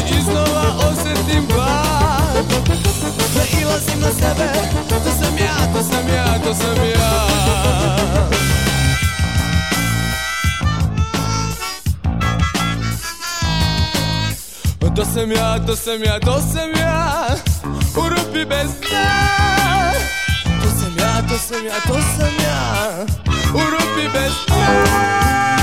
iznova osjetim glad. Nailazim na sebe, to sam ja, to sam ja, to sam ja. To sam ja, to sam ja, to sam ja, u rupi bez dna. To sam ja, to sam ja, to sam ja, u rupi bez dna.